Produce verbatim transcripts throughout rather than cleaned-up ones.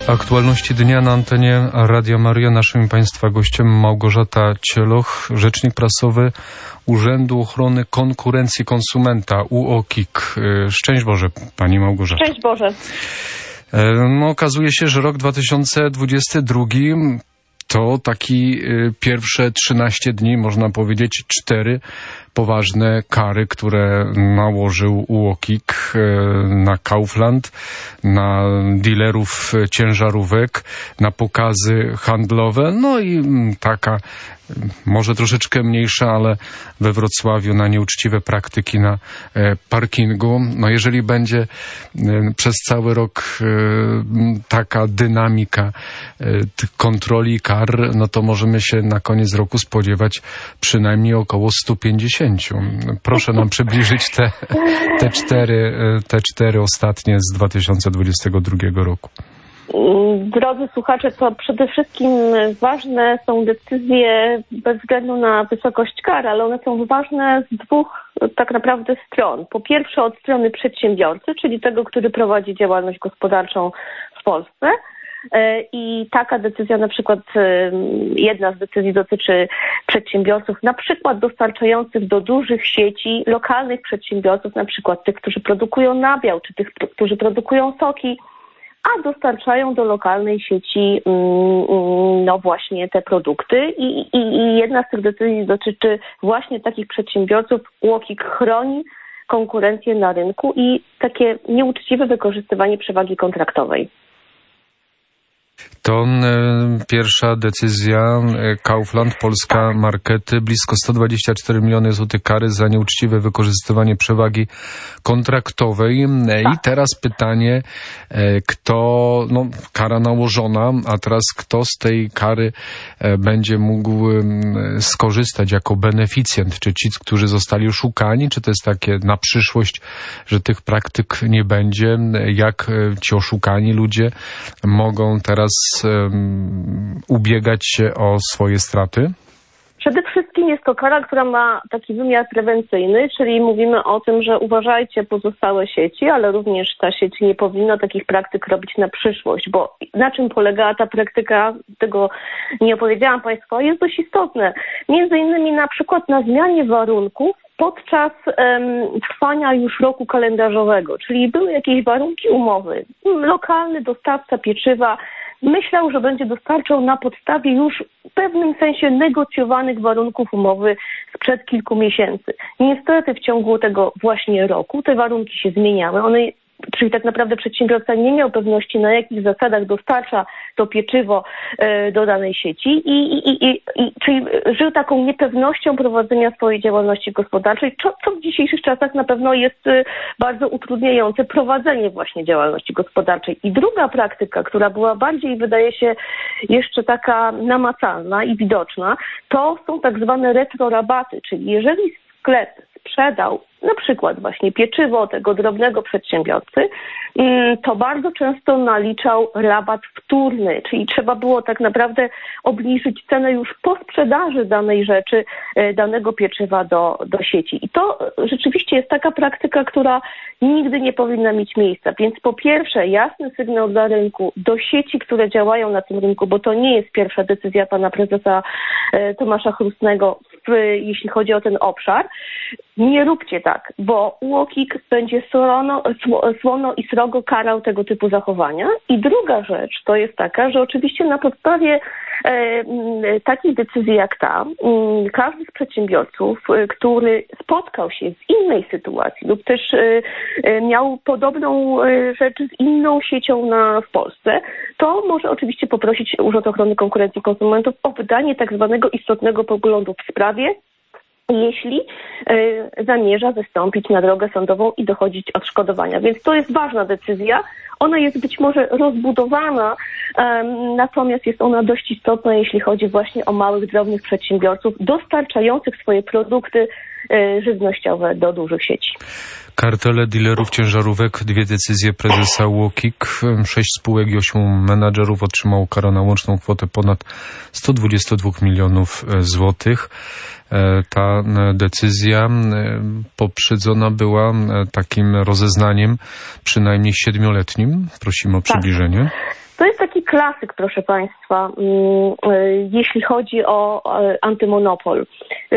Aktualności dnia na antenie Radia Maryja. Naszym Państwa gościem Małgorzata Cieloch, rzecznik prasowy Urzędu Ochrony Konkurencji i Konsumenta U O K I K. Szczęść Boże, Pani Małgorzato. Szczęść Boże. No, okazuje się, że rok dwa tysiące dwudziesty drugi to taki pierwsze trzynaście dni, można powiedzieć cztery poważne kary, które nałożył U O K I K na Kaufland, na dealerów ciężarówek, na pokazy handlowe, no i taka może troszeczkę mniejsza, ale we Wrocławiu na nieuczciwe praktyki na parkingu. No jeżeli będzie przez cały rok taka dynamika kontroli kar, no to możemy się na koniec roku spodziewać przynajmniej około stu pięćdziesięciu. Proszę nam przybliżyć te, te, cztery, te cztery ostatnie z dwa tysiące dwudziestego drugiego roku. Drodzy słuchacze, to przede wszystkim ważne są decyzje bez względu na wysokość kar, ale one są ważne z dwóch tak naprawdę stron. Po pierwsze od strony przedsiębiorcy, czyli tego, który prowadzi działalność gospodarczą w Polsce. I taka decyzja, na przykład jedna z decyzji dotyczy przedsiębiorców, na przykład dostarczających do dużych sieci, lokalnych przedsiębiorców, na przykład tych, którzy produkują nabiał, czy tych, którzy produkują soki, a dostarczają do lokalnej sieci no właśnie te produkty. I, i, i jedna z tych decyzji dotyczy właśnie takich przedsiębiorców. U O K I K chroni konkurencję na rynku i takie nieuczciwe wykorzystywanie przewagi kontraktowej. To y, pierwsza decyzja y, Kaufland, Polska Markety, blisko sto dwadzieścia cztery miliony złotych kary za nieuczciwe wykorzystywanie przewagi kontraktowej. Tak. I teraz pytanie, y, kto, no kara nałożona, a teraz kto z tej kary y, będzie mógł y, skorzystać jako beneficjent? Czy ci, którzy zostali oszukani, czy to jest takie na przyszłość, że tych praktyk nie będzie? Jak y, ci oszukani ludzie mogą teraz um, ubiegać się o swoje straty? Przede wszystkim jest to kara, która ma taki wymiar prewencyjny, czyli mówimy o tym, że uważajcie pozostałe sieci, ale również ta sieć nie powinna takich praktyk robić na przyszłość, bo na czym polegała ta praktyka, tego nie opowiedziałam Państwu, jest dość istotne. Między innymi na przykład na zmianie warunków podczas um, trwania już roku kalendarzowego, czyli były jakieś warunki umowy. Lokalny dostawca pieczywa myślał, że będzie dostarczał na podstawie już w pewnym sensie negocjowanych warunków umowy sprzed kilku miesięcy. Niestety w ciągu tego właśnie roku te warunki się zmieniały. One, czyli tak naprawdę przedsiębiorca nie miał pewności, na jakich zasadach dostarcza to pieczywo e, do danej sieci i, i, i, i czyli żył taką niepewnością prowadzenia swojej działalności gospodarczej, co, co w dzisiejszych czasach na pewno jest e, bardzo utrudniające prowadzenie właśnie działalności gospodarczej. I druga praktyka, która była bardziej, wydaje się, jeszcze taka namacalna i widoczna, to są tak zwane retrorabaty, czyli jeżeli sklep sprzedał na przykład właśnie pieczywo tego drobnego przedsiębiorcy, to bardzo często naliczał rabat wtórny, czyli trzeba było tak naprawdę obniżyć cenę już po sprzedaży danej rzeczy, danego pieczywa do, do sieci. I to rzeczywiście jest taka praktyka, która nigdy nie powinna mieć miejsca. Więc po pierwsze jasny sygnał dla rynku, do sieci, które działają na tym rynku, bo to nie jest pierwsza decyzja pana prezesa Tomasza Chrustnego, jeśli chodzi o ten obszar. Nie róbcie tak, bo U O K I K będzie słono, słono i srogo karał tego typu zachowania. I druga rzecz to jest taka, że oczywiście na podstawie e, takiej decyzji jak ta, m, każdy z przedsiębiorców, e, który spotkał się z innej sytuacji lub też e, e, miał podobną e, rzecz z inną siecią na, w Polsce, to może oczywiście poprosić Urząd Ochrony Konkurencji i Konsumentów o wydanie tak zwanego istotnego poglądu w sprawie, jeśli y, zamierza wystąpić na drogę sądową i dochodzić odszkodowania. Więc to jest ważna decyzja. Ona jest być może rozbudowana, um, natomiast jest ona dość istotna, jeśli chodzi właśnie o małych, drobnych przedsiębiorców dostarczających swoje produkty y, żywnościowe do dużych sieci. Kartele dealerów ciężarówek, dwie decyzje prezesa U O K I K, sześć spółek i ośmiu menadżerów otrzymało karę na łączną kwotę ponad sto dwadzieścia dwa milionów złotych. Ta decyzja poprzedzona była takim rozeznaniem przynajmniej siedmioletnim. Prosimy o przybliżenie. To jest taki klasyk, proszę Państwa, jeśli chodzi o antymonopol.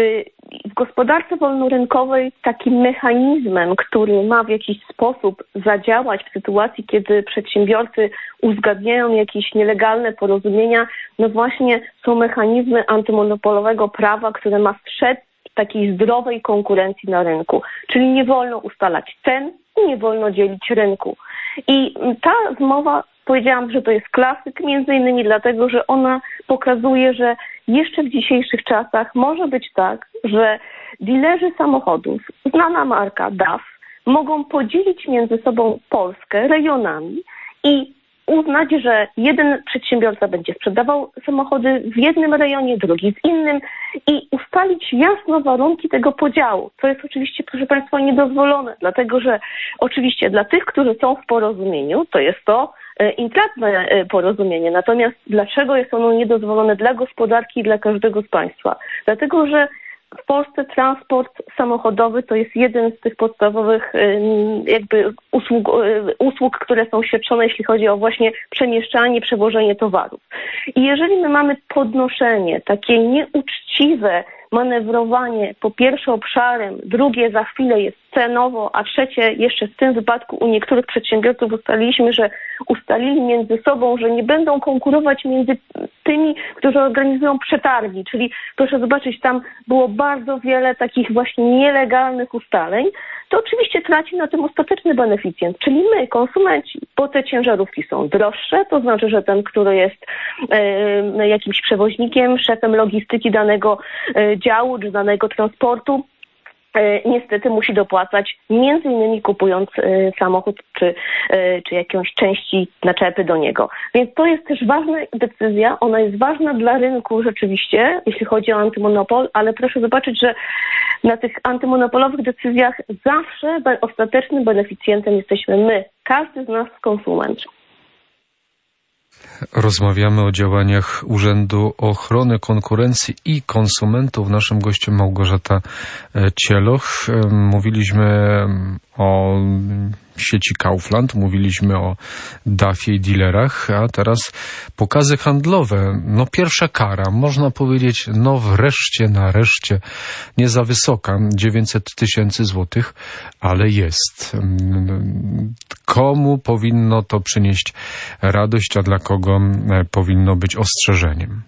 W gospodarce wolnorynkowej takim mechanizmem, który ma w jakiś sposób zadziałać w sytuacji, kiedy przedsiębiorcy uzgadniają jakieś nielegalne porozumienia, no właśnie są mechanizmy antymonopolowego prawa, które ma strzec takiej zdrowej konkurencji na rynku. Czyli nie wolno ustalać cen i nie wolno dzielić rynku. I ta zmowa, powiedziałam, że to jest klasyk, między innymi dlatego, że ona pokazuje, że jeszcze w dzisiejszych czasach może być tak, że dilerzy samochodów, znana marka D A F, mogą podzielić między sobą Polskę rejonami i uznać, że jeden przedsiębiorca będzie sprzedawał samochody w jednym rejonie, drugi w innym i ustalić jasno warunki tego podziału, co jest oczywiście, proszę Państwa, niedozwolone, dlatego że oczywiście dla tych, którzy są w porozumieniu, to jest to intratne porozumienie. Natomiast dlaczego jest ono niedozwolone dla gospodarki i dla każdego z państwa? Dlatego, że w Polsce transport samochodowy to jest jeden z tych podstawowych jakby usług, usług, które są świadczone, jeśli chodzi o właśnie przemieszczanie, przewożenie towarów. I jeżeli my mamy podnoszenie, takie nieuczciwe manewrowanie po pierwsze obszarem, drugie za chwilę jest cenowo, a trzecie jeszcze w tym wypadku u niektórych przedsiębiorców ustaliliśmy, że ustalili między sobą, że nie będą konkurować między tymi, którzy organizują przetargi, czyli proszę zobaczyć, tam było bardzo wiele takich właśnie nielegalnych ustaleń, to oczywiście traci na tym ostateczny beneficjent, czyli my, konsumenci, bo te ciężarówki są droższe, to znaczy, że ten, który jest e, jakimś przewoźnikiem, szefem logistyki danego e, działu czy danego transportu, e, niestety musi dopłacać, między innymi kupując e, samochód czy, e, czy jakąś części naczepy do niego. Więc to jest też ważna decyzja, ona jest ważna dla rynku rzeczywiście, jeśli chodzi o antymonopol, ale proszę zobaczyć, że na tych antymonopolowych decyzjach zawsze ostatecznym beneficjentem jesteśmy my, każdy z nas konsument. Rozmawiamy o działaniach Urzędu Ochrony Konkurencji i Konsumentów. Naszym gościem Małgorzata Cieloch. Mówiliśmy o sieci Kaufland, mówiliśmy o D A F-ie i dealerach, a teraz pokazy handlowe. No pierwsza kara, można powiedzieć, no wreszcie, nareszcie, nie za wysoka, dziewięćset tysięcy złotych, ale jest. Komu powinno to przynieść radość, a dla kogo powinno być ostrzeżeniem?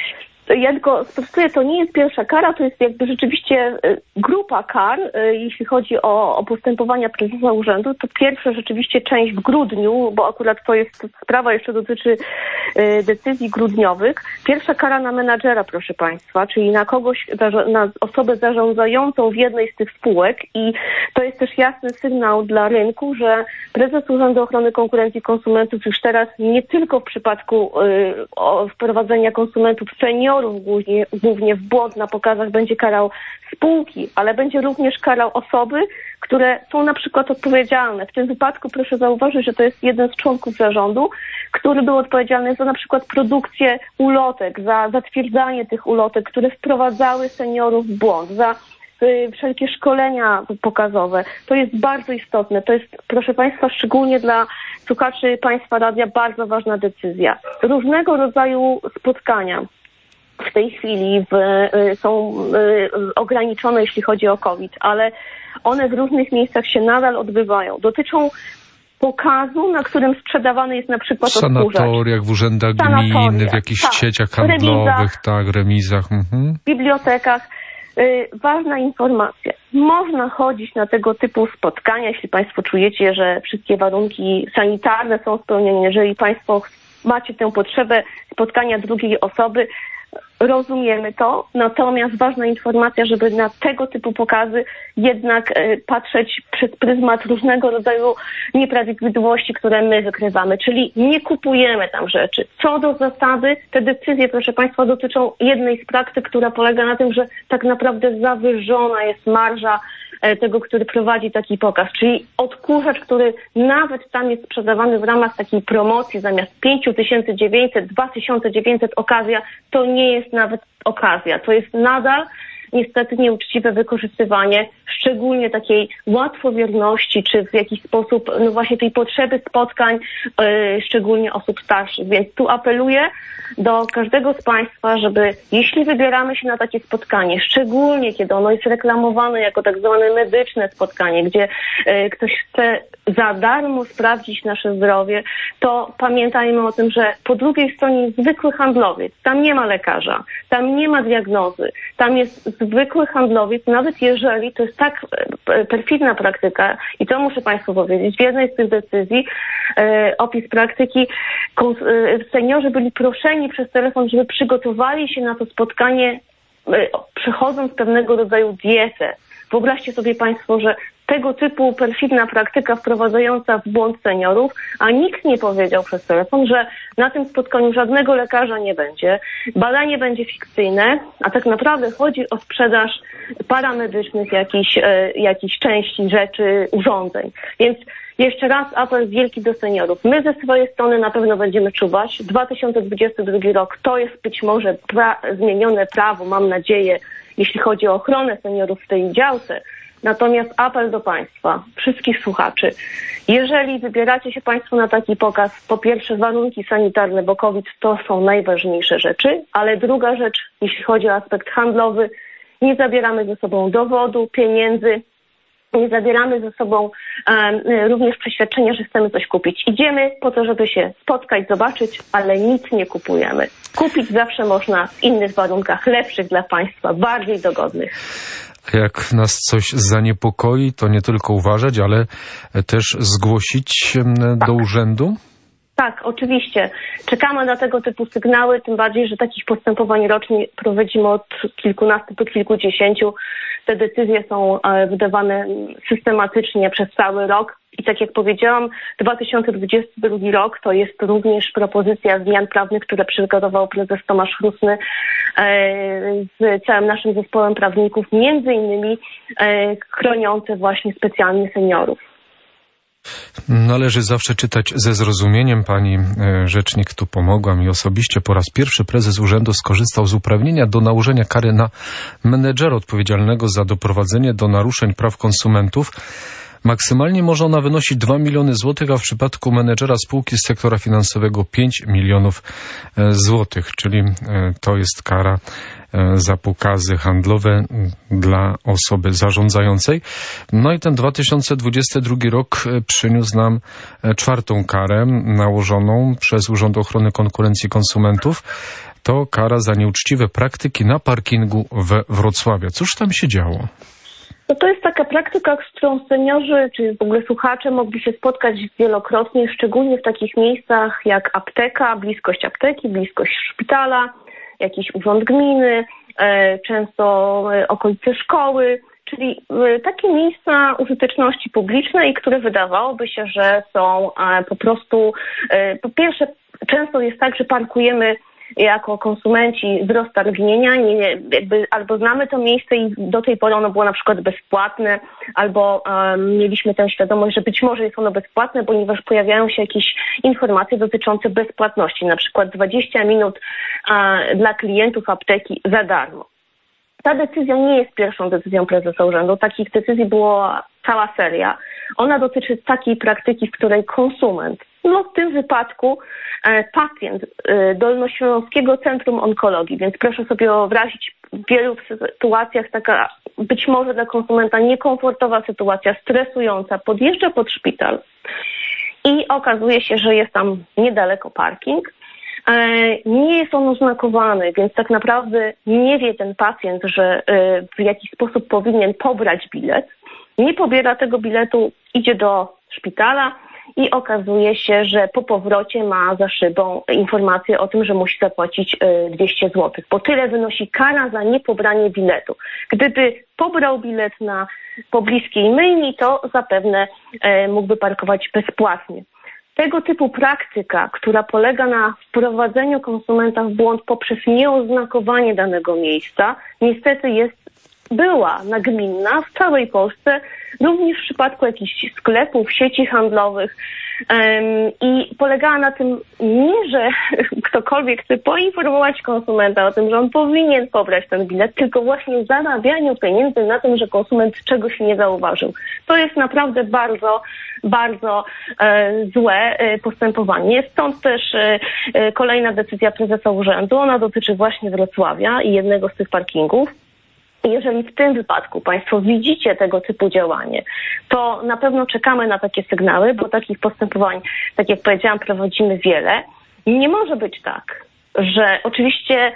Ja tylko sprostuję, to nie jest pierwsza kara, to jest jakby rzeczywiście grupa kar, jeśli chodzi o, o postępowania prezesa urzędu. To pierwsza rzeczywiście część w grudniu, bo akurat to jest sprawa, jeszcze dotyczy decyzji grudniowych. Pierwsza kara na menadżera, proszę Państwa, czyli na kogoś, na osobę zarządzającą w jednej z tych spółek i to jest też jasny sygnał dla rynku, że prezes Urzędu Ochrony Konkurencji i Konsumentów już teraz nie tylko w przypadku y, wprowadzenia konsumentów seniorów głównie, głównie w błąd na pokazach będzie karał spółki, ale będzie również karał osoby, które są na przykład odpowiedzialne. W tym wypadku proszę zauważyć, że to jest jeden z członków zarządu, który był odpowiedzialny za na przykład produkcję ulotek, za zatwierdzanie tych ulotek, które wprowadzały seniorów w błąd, za y, wszelkie szkolenia pokazowe. To jest bardzo istotne. To jest, proszę Państwa, szczególnie dla słuchaczy Państwa Radia bardzo ważna decyzja. Różnego rodzaju spotkania w tej chwili w, y, są y, ograniczone, jeśli chodzi o COVID, ale one w różnych miejscach się nadal odbywają. Dotyczą pokazu, na którym sprzedawany jest na przykład odkurzacz. W sanatoriach, w urzędach gminy, w jakichś tak, sieciach handlowych, remizach, tak, remizach. Mhm. W bibliotekach. Y, ważna informacja. Można chodzić na tego typu spotkania, jeśli Państwo czujecie, że wszystkie warunki sanitarne są spełnione, jeżeli Państwo macie tę potrzebę spotkania drugiej osoby, rozumiemy to, natomiast ważna informacja, żeby na tego typu pokazy jednak y, patrzeć przez pryzmat różnego rodzaju nieprawidłowości, które my wykrywamy, czyli nie kupujemy tam rzeczy. Co do zasady, te decyzje, proszę Państwa, dotyczą jednej z praktyk, która polega na tym, że tak naprawdę zawyżona jest marża tego, który prowadzi taki pokaz, czyli odkurzacz, który nawet tam jest sprzedawany w ramach takiej promocji zamiast pięć tysięcy dziewięćset, dwa tysiące dziewięćset okazja, to nie jest nawet okazja. To jest nadal niestety nieuczciwe wykorzystywanie, szczególnie takiej łatwowierności, czy w jakiś sposób, no właśnie tej potrzeby spotkań, yy, szczególnie osób starszych. Więc tu apeluję do każdego z Państwa, żeby jeśli wybieramy się na takie spotkanie, szczególnie kiedy ono jest reklamowane jako tak zwane medyczne spotkanie, gdzie yy, ktoś chce za darmo sprawdzić nasze zdrowie, to pamiętajmy o tym, że po drugiej stronie jest zwykły handlowiec. Tam nie ma lekarza, tam nie ma diagnozy, tam jest zwykły handlowiec, nawet jeżeli to jest tak perfidna praktyka, i to muszę Państwu powiedzieć, w jednej z tych decyzji e, opis praktyki, kons- e, seniorzy byli proszeni przez telefon, żeby przygotowali się na to spotkanie, e, przechodząc pewnego rodzaju dietę. Wyobraźcie sobie Państwo, że tego typu perfidna praktyka wprowadzająca w błąd seniorów, a nikt nie powiedział przez telefon, że na tym spotkaniu żadnego lekarza nie będzie, badanie będzie fikcyjne, a tak naprawdę chodzi o sprzedaż paramedycznych jakichś, e, jakichś części, rzeczy, urządzeń. Więc jeszcze raz apel wielki do seniorów. My ze swojej strony na pewno będziemy czuwać. dwa tysiące dwudziesty drugi rok to jest być może pra- zmienione prawo, mam nadzieję, jeśli chodzi o ochronę seniorów w tej działce. Natomiast apel do Państwa, wszystkich słuchaczy, jeżeli wybieracie się Państwo na taki pokaz, po pierwsze warunki sanitarne, bo COVID to są najważniejsze rzeczy, ale druga rzecz, jeśli chodzi o aspekt handlowy, nie zabieramy ze sobą dowodu, pieniędzy, nie zabieramy ze sobą um, również przeświadczenia, że chcemy coś kupić. Idziemy po to, żeby się spotkać, zobaczyć, ale nic nie kupujemy. Kupić zawsze można w innych warunkach, lepszych dla Państwa, bardziej dogodnych. Jak nas coś zaniepokoi, to nie tylko uważać, ale też zgłosić tak. do urzędu? Tak, oczywiście. Czekamy na tego typu sygnały, tym bardziej, że takich postępowań rocznie prowadzimy od kilkunastu do kilkudziesięciu. Te decyzje są wydawane systematycznie przez cały rok. I tak jak powiedziałam, dwa tysiące dwudziesty drugi rok to jest również propozycja zmian prawnych, które przygotował prezes Tomasz Chrusny z całym naszym zespołem prawników, między innymi chroniące właśnie specjalnie seniorów. Należy zawsze czytać ze zrozumieniem. Pani rzecznik tu pomogła mi osobiście. Po raz pierwszy prezes urzędu skorzystał z uprawnienia do nałożenia kary na menedżera odpowiedzialnego za doprowadzenie do naruszeń praw konsumentów. Maksymalnie może ona wynosić dwa miliony złotych, a w przypadku menedżera spółki z sektora finansowego pięć milionów złotych, czyli to jest kara za pokazy handlowe dla osoby zarządzającej. No i ten dwa tysiące dwudziesty drugi rok przyniósł nam czwartą karę nałożoną przez Urząd Ochrony Konkurencji i Konsumentów. To kara za nieuczciwe praktyki na parkingu we Wrocławiu. Cóż tam się działo? No to jest taka praktyka, z którą seniorzy, czy w ogóle słuchacze mogli się spotkać wielokrotnie, szczególnie w takich miejscach jak apteka, bliskość apteki, bliskość szpitala, jakiś urząd gminy, często okolice szkoły, czyli takie miejsca użyteczności publicznej, które wydawałoby się, że są po prostu, po pierwsze często jest tak, że parkujemy jako konsumenci z roztargnienia, nie, jakby albo znamy to miejsce i do tej pory ono było na przykład bezpłatne, albo um, mieliśmy tę świadomość, że być może jest ono bezpłatne, ponieważ pojawiają się jakieś informacje dotyczące bezpłatności, na przykład dwadzieścia minut uh, dla klientów apteki za darmo. Ta decyzja nie jest pierwszą decyzją prezesa urzędu. Takich decyzji była cała seria. Ona dotyczy takiej praktyki, w której konsument, no w tym wypadku e, pacjent e, Dolnośląskiego Centrum Onkologii, więc proszę sobie wyobrazić, w wielu sytuacjach taka być może dla konsumenta niekomfortowa sytuacja, stresująca, podjeżdża pod szpital i okazuje się, że jest tam niedaleko parking. Nie jest on oznakowany, więc tak naprawdę nie wie ten pacjent, że w jakiś sposób powinien pobrać bilet. Nie pobiera tego biletu, idzie do szpitala i okazuje się, że po powrocie ma za szybą informację o tym, że musi zapłacić dwieście złotych, bo tyle wynosi kara za niepobranie biletu. Gdyby pobrał bilet na pobliskiej myjni, to zapewne mógłby parkować bezpłatnie. Tego typu praktyka, która polega na wprowadzeniu konsumenta w błąd poprzez nieoznakowanie danego miejsca, niestety jest, była nagminna w całej Polsce, również w przypadku jakichś sklepów, sieci handlowych um, i polegała na tym nie, że ktokolwiek chce poinformować konsumenta o tym, że on powinien pobrać ten bilet, tylko właśnie zarabianiu pieniędzy na tym, że konsument czegoś nie zauważył. To jest naprawdę bardzo, bardzo e, złe e, postępowanie. Stąd też e, kolejna decyzja prezesa urzędu, ona dotyczy właśnie Wrocławia i jednego z tych parkingów. Jeżeli w tym wypadku Państwo widzicie tego typu działanie, to na pewno czekamy na takie sygnały, bo takich postępowań, tak jak powiedziałam, prowadzimy wiele. I nie może być tak, że oczywiście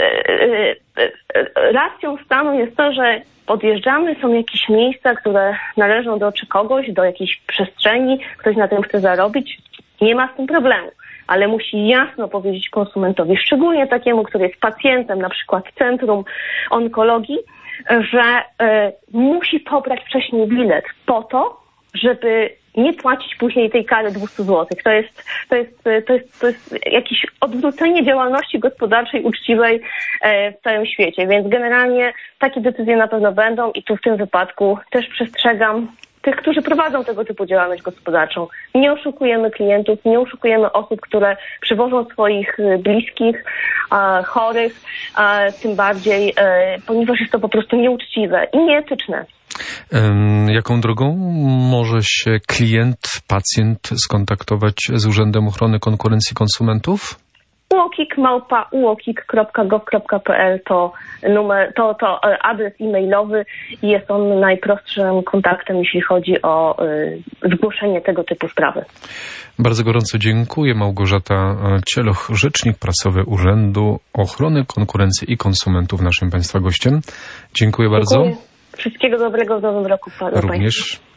racją stanu jest to, że podjeżdżamy, są jakieś miejsca, które należą do czy kogoś, do jakiejś przestrzeni, ktoś na tym chce zarobić, nie ma z tym problemu. Ale musi jasno powiedzieć konsumentowi, szczególnie takiemu, który jest pacjentem, na przykład w Centrum Onkologii, że y, musi pobrać wcześniej bilet po to, żeby nie płacić później tej kary dwieście złotych. To jest, to jest, to jest, to jest jakieś odwrócenie działalności gospodarczej uczciwej e, w całym świecie. Więc generalnie takie decyzje na pewno będą i tu w tym wypadku też przestrzegam tych, którzy prowadzą tego typu działalność gospodarczą. Nie oszukujemy klientów, nie oszukujemy osób, które przywożą swoich bliskich, e, chorych, e, tym bardziej, e, ponieważ jest to po prostu nieuczciwe i nieetyczne. Jaką drogą może się klient, pacjent skontaktować z Urzędem Ochrony Konkurencji i Konsumentów? uokik małpa uokik kropka gov kropka pl to numer, to, to adres e-mailowy i jest on najprostszym kontaktem, jeśli chodzi o y, zgłoszenie tego typu sprawy. Bardzo gorąco dziękuję. Małgorzata Cieloch, rzecznik prasowy Urzędu Ochrony Konkurencji i Konsumentów, naszym Państwa gościem. Dziękuję bardzo. Dziękuję. Wszystkiego dobrego w nowym roku. Również.